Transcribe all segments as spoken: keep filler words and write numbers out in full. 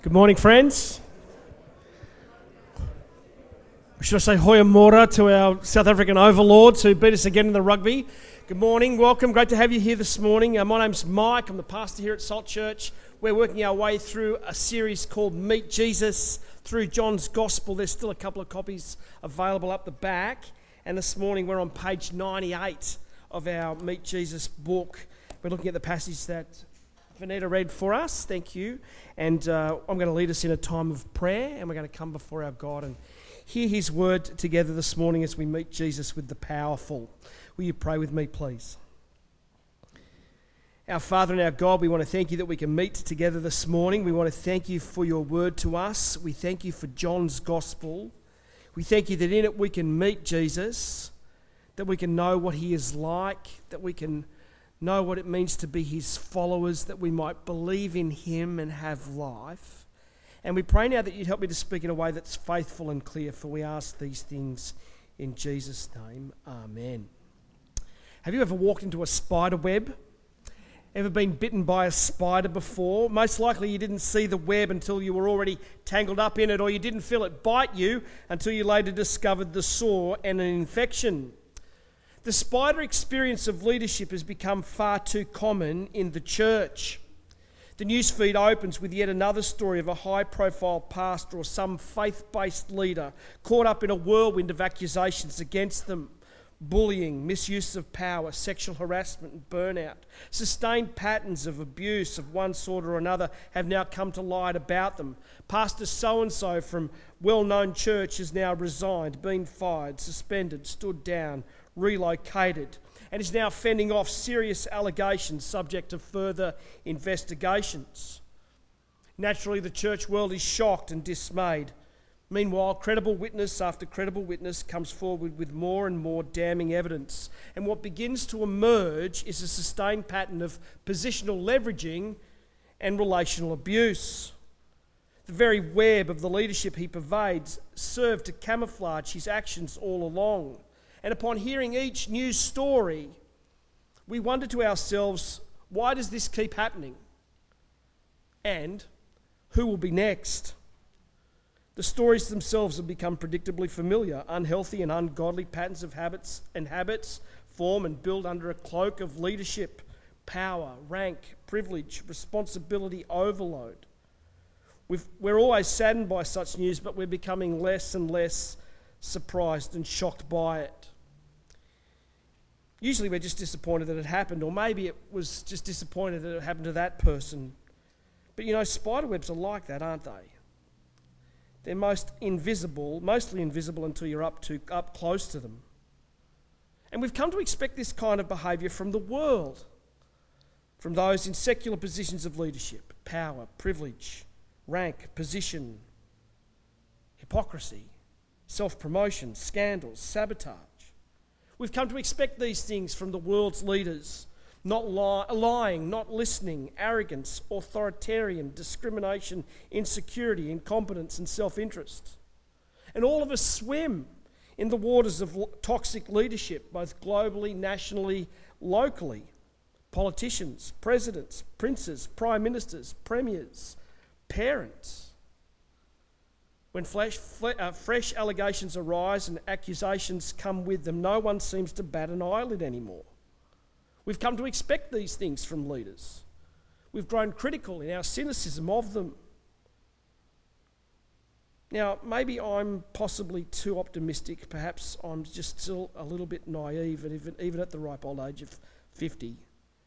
Good morning, friends. Should I say Hoya Mora to our South African overlords who beat us again in the rugby? Good morning, welcome, great to have you here this morning. Uh, my name's Mike, I'm the pastor here at Salt Church. We're working our way through a series called Meet Jesus through John's Gospel. There's still a couple of copies available up the back. And this morning we're on page ninety-eight of our Meet Jesus book. We're looking at the passage that Vanetta read for us, thank you. And uh, I'm going to lead us in a time of prayer, and we're going to come before our God and hear his word together this morning as we meet Jesus with the powerful. Will you pray with me, please? Our Father and our God, we want to thank you that we can meet together this morning. We want to thank you for your word to us. We thank you for John's Gospel. We thank you that in it we can meet Jesus, that we can know what he is like, that we can know what it means to be his followers, that we might believe in him and have life. And we pray now that you'd help me to speak in a way that's faithful and clear, for we ask these things in Jesus' name. Amen. Have you ever walked into a spider web? Ever been bitten by a spider before? Most likely you didn't see the web until you were already tangled up in it, or you didn't feel it bite you until you later discovered the sore and an infection. The spider experience of leadership has become far too common in the church. The newsfeed opens with yet another story of a high-profile pastor or some faith-based leader caught up in a whirlwind of accusations against them. Bullying, misuse of power, sexual harassment and burnout. Sustained patterns of abuse of one sort or another have now come to light about them. Pastor so-and-so from well-known church has now resigned, been fired, suspended, stood down, relocated, and is now fending off serious allegations subject to further investigations. Naturally, the church world is shocked and dismayed. Meanwhile, credible witness after credible witness comes forward with more and more damning evidence. And what begins to emerge is a sustained pattern of positional leveraging and relational abuse. The very web of the leadership he pervades served to camouflage his actions all along. And upon hearing each news story, we wonder to ourselves, why does this keep happening? And who will be next? The stories themselves have become predictably familiar. Unhealthy and ungodly patterns of habits and habits form and build under a cloak of leadership, power, rank, privilege, responsibility, overload. We've, we're always saddened by such news, but we're becoming less and less surprised and shocked by it. Usually we're just disappointed that it happened, or maybe it was just disappointed that it happened to that person. But you know, spiderwebs are like that, aren't they? They're most invisible, mostly invisible until you're up to up close to them. And we've come to expect this kind of behaviour from the world, from those in secular positions of leadership, power, privilege, rank, position, hypocrisy, self-promotion, scandals, sabotage. We've come to expect these things from the world's leaders. Not li- lying, not listening, arrogance, authoritarian, discrimination, insecurity, incompetence and self-interest. And all of us swim in the waters of toxic leadership, both globally, nationally, locally. Politicians, presidents, princes, prime ministers, premiers, parents. When flash, fle- uh, fresh allegations arise and accusations come with them, no one seems to bat an eyelid anymore. We've come to expect these things from leaders. We've grown critical in our cynicism of them. Now, maybe I'm possibly too optimistic. Perhaps I'm just still a little bit naive, even, even at the ripe old age of fifty.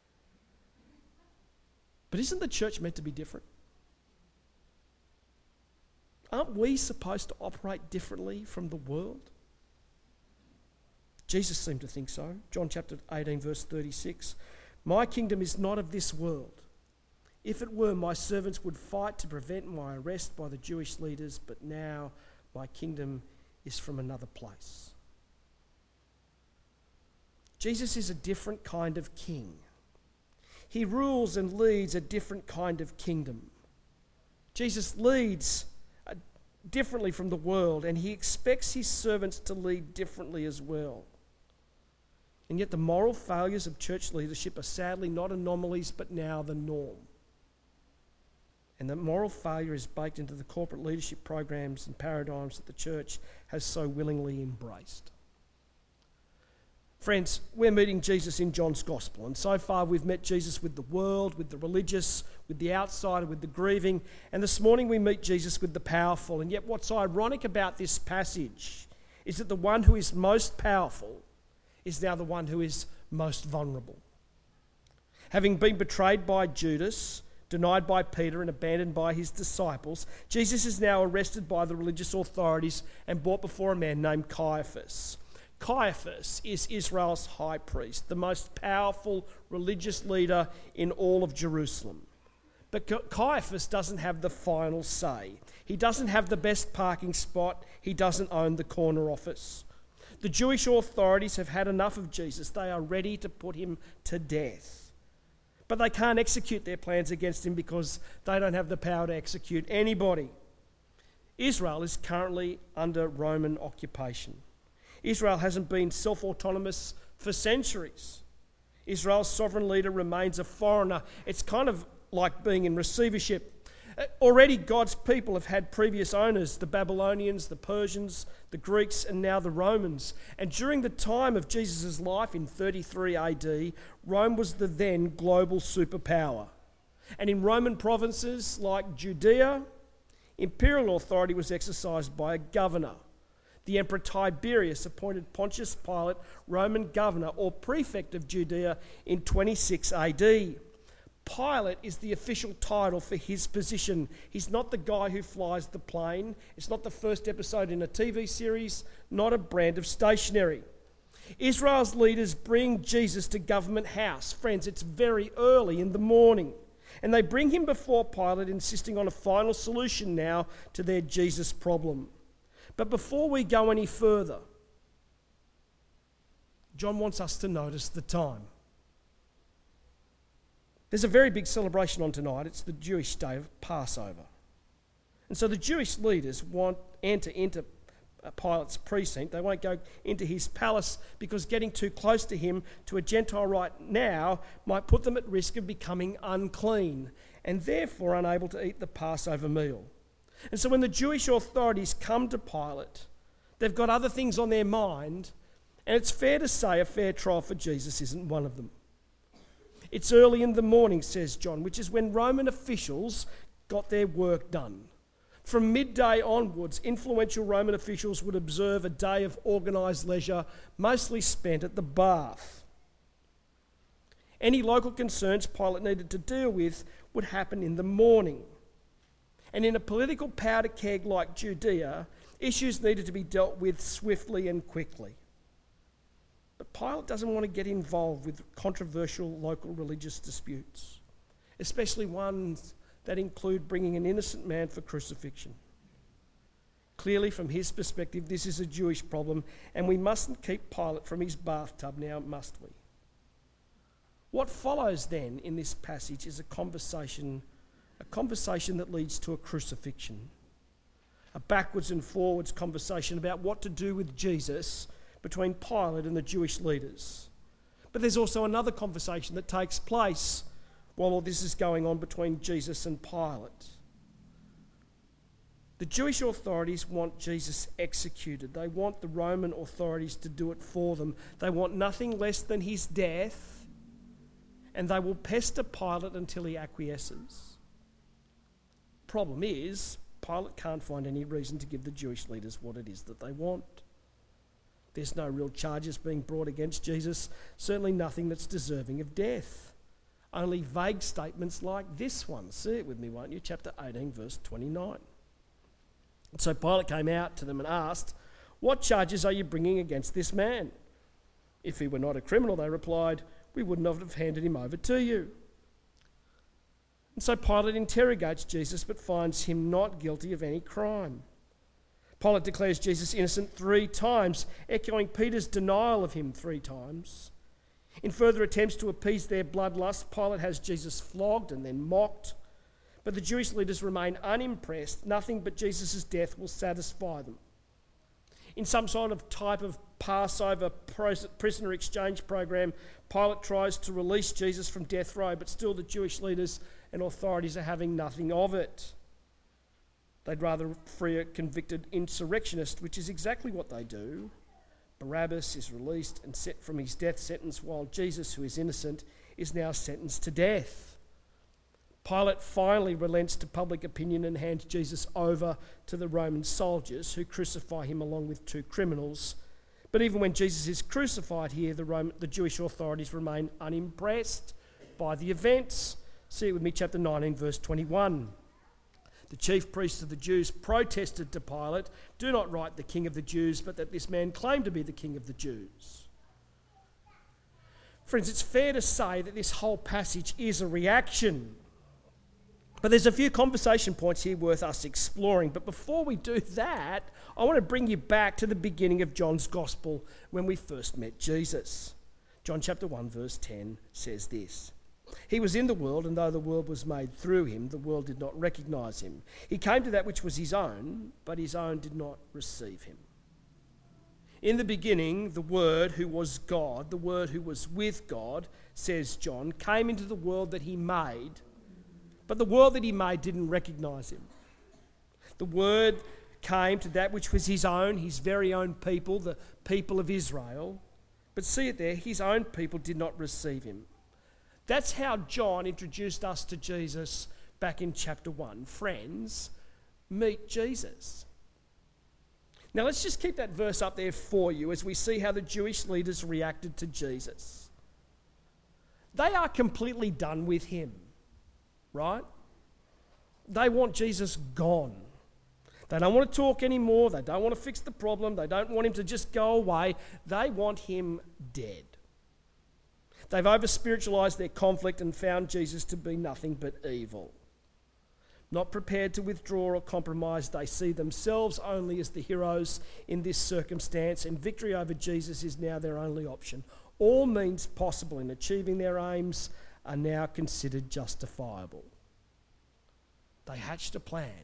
But isn't the church meant to be different? Aren't we supposed to operate differently from the world? Jesus seemed to think so. John chapter eighteen, verse thirty-six. My kingdom is not of this world. If it were, my servants would fight to prevent my arrest by the Jewish leaders, but now my kingdom is from another place. Jesus is a different kind of king. He rules and leads a different kind of kingdom. Jesus leads differently from the world, and he expects his servants to lead differently as well. And yet the moral failures of church leadership are sadly not anomalies, but now the norm. And that moral failure is baked into the corporate leadership programs and paradigms that the church has so willingly embraced. Friends, we're meeting Jesus in John's Gospel, and so far we've met Jesus with the world, with the religious, with the outsider, with the grieving, and this morning we meet Jesus with the powerful. And yet what's ironic about this passage is that the one who is most powerful is now the one who is most vulnerable. Having been betrayed by Judas, denied by Peter and abandoned by his disciples, Jesus is now arrested by the religious authorities and brought before a man named Caiaphas. Caiaphas is Israel's high priest, the most powerful religious leader in all of Jerusalem. But Caiaphas doesn't have the final say. He doesn't have the best parking spot. He doesn't own the corner office. The Jewish authorities have had enough of Jesus. They are ready to put him to death. But they can't execute their plans against him because they don't have the power to execute anybody. Israel is currently under Roman occupation. Israel hasn't been self-autonomous for centuries. Israel's sovereign leader remains a foreigner. It's kind of like being in receivership. Already God's people have had previous owners, the Babylonians, the Persians, the Greeks, and now the Romans. And during the time of Jesus' life in thirty-three A D, Rome was the then global superpower. And in Roman provinces like Judea, imperial authority was exercised by a governor. The Emperor Tiberius appointed Pontius Pilate Roman governor or prefect of Judea in twenty-six A D. Pilate is the official title for his position. He's not the guy who flies the plane. It's not the first episode in a T V series, not a brand of stationery. Israel's leaders bring Jesus to Government House. Friends, it's very early in the morning. And they bring him before Pilate, insisting on a final solution now to their Jesus problem. But before we go any further, John wants us to notice the time. There's a very big celebration on tonight. It's the Jewish day of Passover. And so the Jewish leaders want enter into Pilate's precinct. They won't go into his palace because getting too close to him, to a Gentile right now, might put them at risk of becoming unclean and therefore unable to eat the Passover meal. And so when the Jewish authorities come to Pilate, they've got other things on their mind, and it's fair to say a fair trial for Jesus isn't one of them. It's early in the morning, says John, which is when Roman officials got their work done. From midday onwards, influential Roman officials would observe a day of organised leisure, mostly spent at the bath. Any local concerns Pilate needed to deal with would happen in the morning. And in a political powder keg like Judea, issues needed to be dealt with swiftly and quickly. But Pilate doesn't want to get involved with controversial local religious disputes, especially ones that include bringing an innocent man for crucifixion. Clearly, from his perspective, this is a Jewish problem, and we mustn't keep Pilate from his bathtub now, must we? What follows then in this passage is a conversation, a conversation that leads to a crucifixion, a backwards and forwards conversation about what to do with Jesus between Pilate and the Jewish leaders. But there's also another conversation that takes place while all this is going on between Jesus and Pilate. The Jewish authorities want Jesus executed. They want the Roman authorities to do it for them. They want nothing less than his death, and they will pester Pilate until he acquiesces. Problem is, Pilate can't find any reason to give the Jewish leaders what it is that they want. There's no real charges being brought against Jesus, certainly nothing that's deserving of death. Only vague statements like this one. See it with me, won't you? Chapter eighteen, verse twenty-nine. And so Pilate came out to them and asked, "What charges are you bringing against this man?" "If he were not a criminal," they replied, "we would not have handed him over to you." And so Pilate interrogates Jesus but finds him not guilty of any crime. Pilate declares Jesus innocent three times, echoing Peter's denial of him three times. In further attempts to appease their bloodlust, Pilate has Jesus flogged and then mocked. But the Jewish leaders remain unimpressed. Nothing but Jesus' death will satisfy them. In some sort of type of Passover prisoner exchange program, Pilate tries to release Jesus from death row, but still the Jewish leaders and authorities are having nothing of it. They'd rather free a convicted insurrectionist, which is exactly what they do. Barabbas is released and set from his death sentence, while Jesus, who is innocent, is now sentenced to death. Pilate finally relents to public opinion and hands Jesus over to the Roman soldiers, who crucify him along with two criminals. But even when Jesus is crucified here, the, Roman, the Jewish authorities remain unimpressed by the events. See it with me, chapter nineteen, verse twenty-one. The chief priests of the Jews protested to Pilate, "Do not write the King of the Jews, but that this man claimed to be the King of the Jews." Friends, it's fair to say that this whole passage is a reaction. But there's a few conversation points here worth us exploring. But before we do that, I want to bring you back to the beginning of John's Gospel when we first met Jesus. John chapter one verse ten says this: "He was in the world, and though the world was made through him, the world did not recognise him. He came to that which was his own, but his own did not receive him." In the beginning, the Word, who was God, the Word who was with God, says John, came into the world that he made, but the world that he made didn't recognise him. The Word came to that which was his own, his very own people, the people of Israel. But see it there, his own people did not receive him. That's how John introduced us to Jesus back in chapter one. Friends, meet Jesus. Now let's just keep that verse up there for you as we see how the Jewish leaders reacted to Jesus. They are completely done with him, right? They want Jesus gone. They don't want to talk anymore. They don't want to fix the problem. They don't want him to just go away. They want him dead. They've over-spiritualised their conflict and found Jesus to be nothing but evil. Not prepared to withdraw or compromise, they see themselves only as the heroes in this circumstance, and victory over Jesus is now their only option. All means possible in achieving their aims are now considered justifiable. They hatched a plan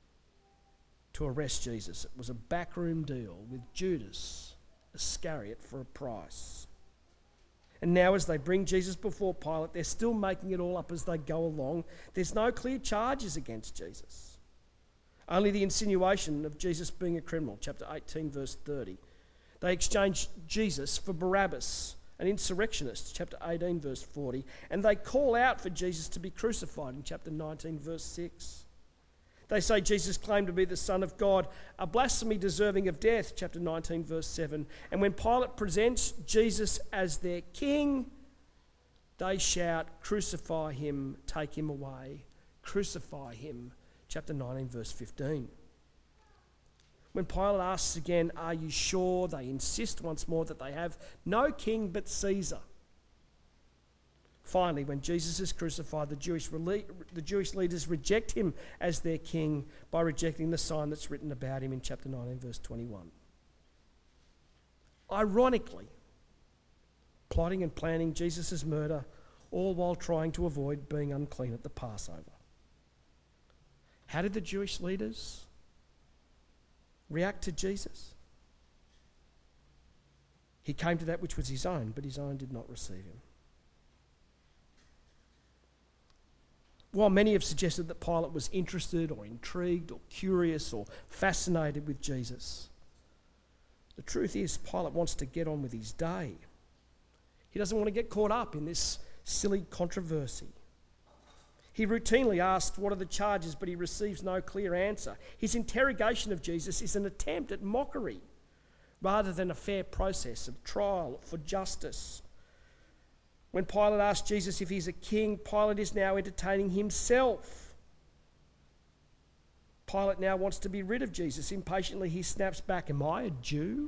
to arrest Jesus. It was a backroom deal with Judas Iscariot for a price. And now as they bring Jesus before Pilate, they're still making it all up as they go along. There's no clear charges against Jesus. Only the insinuation of Jesus being a criminal, chapter eighteen, verse thirty. They exchange Jesus for Barabbas, an insurrectionist, chapter eighteen, verse forty. And they call out for Jesus to be crucified in chapter nineteen, verse six. They say Jesus claimed to be the Son of God, a blasphemy deserving of death, chapter nineteen, verse seven. And when Pilate presents Jesus as their king, they shout, "Crucify him, take him away, crucify him," chapter nineteen, verse fifteen. When Pilate asks again, "Are you sure?" they insist once more that they have no king but Caesar. Finally, when Jesus is crucified, the Jewish, the Jewish leaders reject him as their king by rejecting the sign that's written about him in chapter nineteen, verse twenty-one. Ironically, plotting and planning Jesus' murder, all while trying to avoid being unclean at the Passover. How did the Jewish leaders react to Jesus? He came to that which was his own, but his own did not receive him. While many have suggested that Pilate was interested or intrigued or curious or fascinated with Jesus, the truth is Pilate wants to get on with his day. He doesn't want to get caught up in this silly controversy. He routinely asked what are the charges, but he receives no clear answer. His interrogation of Jesus is an attempt at mockery rather than a fair process of trial for justice. When Pilate asked Jesus if he's a king, Pilate is now entertaining himself. Pilate now wants to be rid of Jesus. Impatiently, he snaps back, "Am I a Jew?"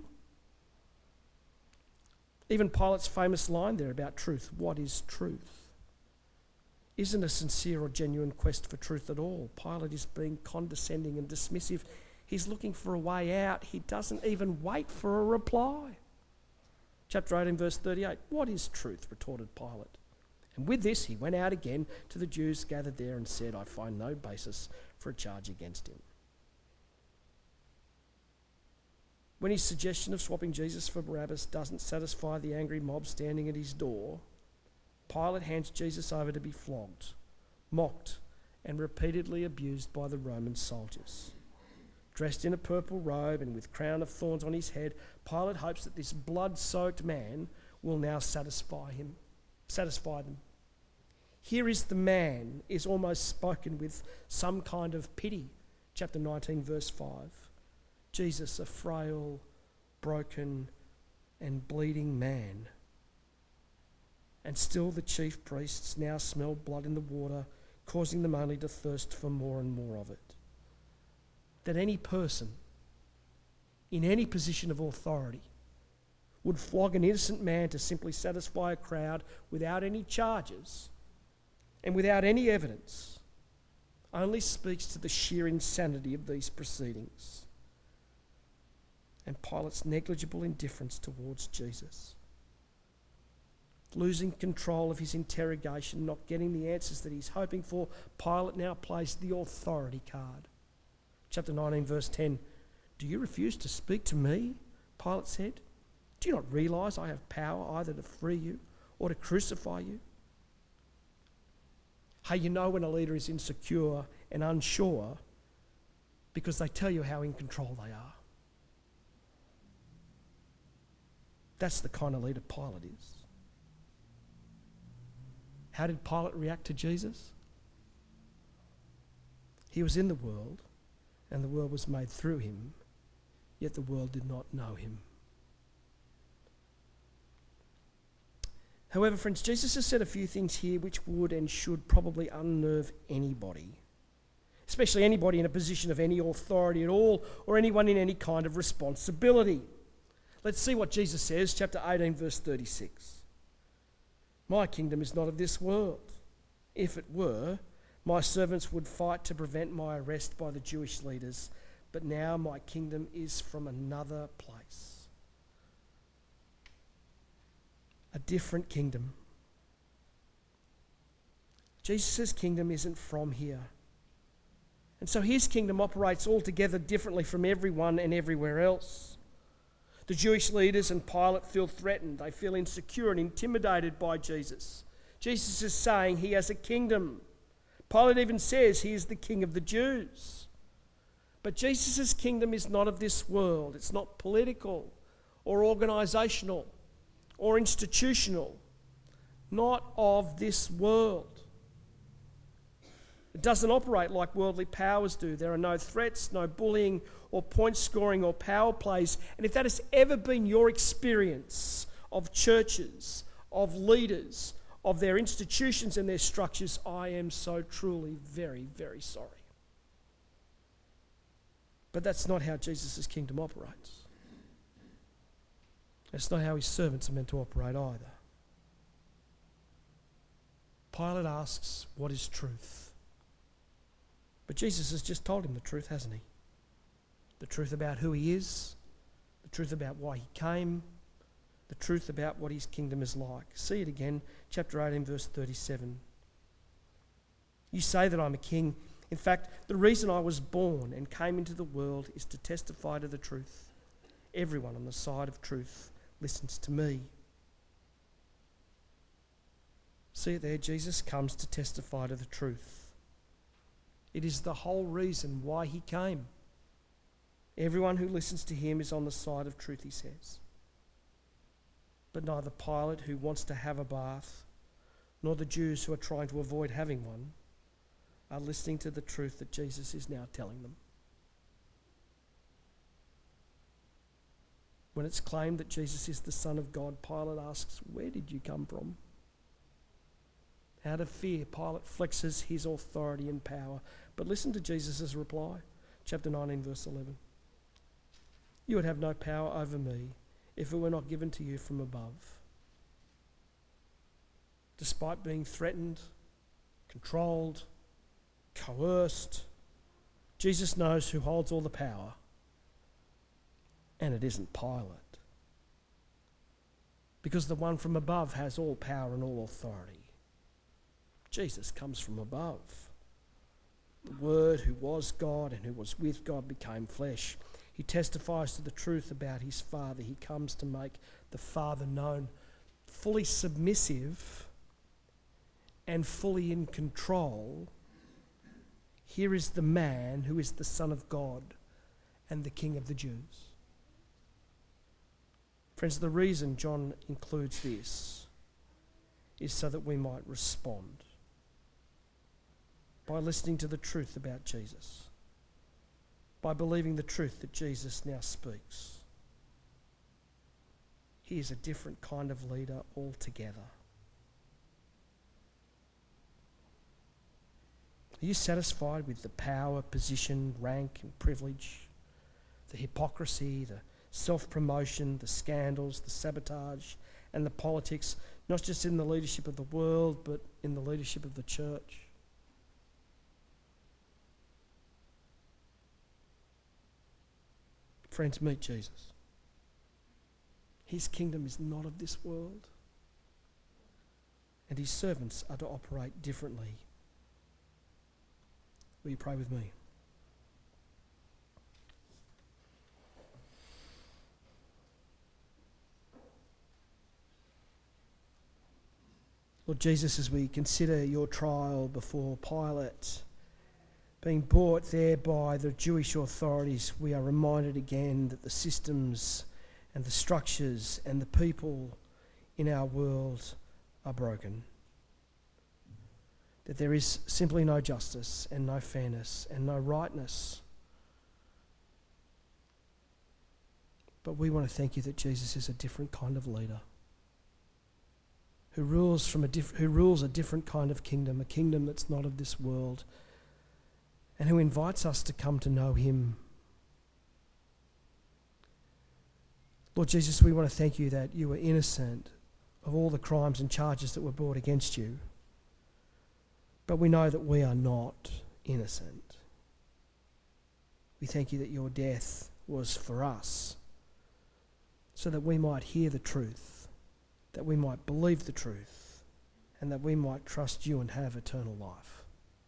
Even Pilate's famous line there about truth, "What is truth?" isn't a sincere or genuine quest for truth at all. Pilate is being condescending and dismissive. He's looking for a way out. He doesn't even wait for a reply. Chapter eighteen, verse thirty-eight, "What is truth?" retorted Pilate. And with this, he went out again to the Jews gathered there and said, "I find no basis for a charge against him." When his suggestion of swapping Jesus for Barabbas doesn't satisfy the angry mob standing at his door, Pilate hands Jesus over to be flogged, mocked and repeatedly abused by the Roman soldiers. Dressed in a purple robe and with crown of thorns on his head, Pilate hopes that this blood-soaked man will now satisfy him, satisfy them. Here is the man is almost spoken with some kind of pity. Chapter nineteen, verse five. Jesus, a frail, broken and bleeding man. And still the chief priests now smell blood in the water, causing them only to thirst for more and more of it. That any person in any position of authority would flog an innocent man to simply satisfy a crowd without any charges and without any evidence only speaks to the sheer insanity of these proceedings and Pilate's negligible indifference towards Jesus. Losing control of his interrogation, not getting the answers that he's hoping for, Pilate now plays the authority card. Chapter nineteen, verse ten. Do you refuse to speak to me? Pilate said. Do you not realise I have power either to free you or to crucify you? Hey, you know when a leader is insecure and unsure because they tell you how in control they are. That's the kind of leader Pilate is. How did Pilate react to Jesus? He was in the world, and the world was made through him, yet the world did not know him. However, friends, Jesus has said a few things here which would and should probably unnerve anybody, especially anybody in a position of any authority at all, or anyone in any kind of responsibility. Let's see what Jesus says, chapter eighteen, verse thirty-six. My kingdom is not of this world. If it were, my servants would fight to prevent my arrest by the Jewish leaders, but now my kingdom is from another place. A different kingdom. Jesus' kingdom isn't from here. And so his kingdom operates altogether differently from everyone and everywhere else. The Jewish leaders and Pilate feel threatened. They feel insecure and intimidated by Jesus. Jesus is saying he has a kingdom. Pilate even says he is the king of the Jews. But Jesus' kingdom is not of this world. It's not political or organisational or institutional. Not of this world. It doesn't operate like worldly powers do. There are no threats, no bullying or point scoring or power plays. And if that has ever been your experience of churches, of leaders, of their institutions and their structures, I am so truly very, very sorry. But that's not how Jesus' kingdom operates. That's not how his servants are meant to operate either. Pilate asks, what is truth? But Jesus has just told him the truth, hasn't he? The truth about who he is, the truth about why he came, the truth about what his kingdom is like. See it again, chapter eighteen, verse thirty-seven. You say that I'm a king. In fact, the reason I was born and came into the world is to testify to the truth. Everyone on the side of truth listens to me. See it there, Jesus comes to testify to the truth. It is the whole reason why he came. Everyone who listens to him is on the side of truth, he says. But neither Pilate, who wants to have a bath, nor the Jews who are trying to avoid having one, are listening to the truth that Jesus is now telling them. When it's claimed that Jesus is the Son of God, Pilate asks, where did you come from? Out of fear, Pilate flexes his authority and power. But listen to Jesus' reply, chapter nineteen, verse eleven. You would have no power over me if it were not given to you from above. Despite being threatened, controlled, coerced, Jesus knows who holds all the power, and it isn't Pilate. Because the one from above has all power and all authority. Jesus comes from above. The Word who was God and who was with God became flesh. He testifies to the truth about his Father. He comes to make the Father known, fully submissive and fully in control, here is the man who is the Son of God and the King of the Jews. Friends, the reason John includes this is so that we might respond by listening to the truth about Jesus, by believing the truth that Jesus now speaks. He is a different kind of leader altogether. Are you satisfied with the power, position, rank and privilege, the hypocrisy, the self-promotion, the scandals, the sabotage and the politics, not just in the leadership of the world, but in the leadership of the church? Friends, meet Jesus. His kingdom is not of this world, and his servants are to operate differently. Will you pray with me? Lord Jesus, as we consider your trial before Pilate, being brought there by the Jewish authorities, we are reminded again that the systems and the structures and the people in our world are broken. That there is simply no justice and no fairness and no rightness. But we want to thank you that Jesus is a different kind of leader, who rules from a diff- who rules a different kind of kingdom, a kingdom that's not of this world, and who invites us to come to know him. Lord Jesus, we want to thank you that you were innocent of all the crimes and charges that were brought against you. But we know that we are not innocent. We thank you that your death was for us, so that we might hear the truth, that we might believe the truth, and that we might trust you and have eternal life.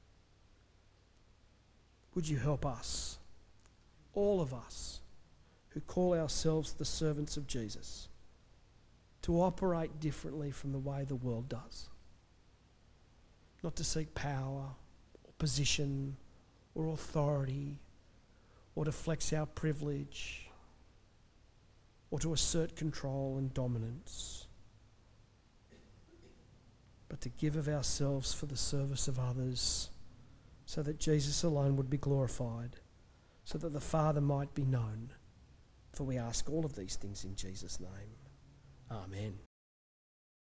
Would you help us, all of us, who call ourselves the servants of Jesus, to operate differently from the way the world does? Not to seek power or position or authority or to flex our privilege or to assert control and dominance, but to give of ourselves for the service of others, so that Jesus alone would be glorified, so that the Father might be known. For we ask all of these things in Jesus' name. Amen.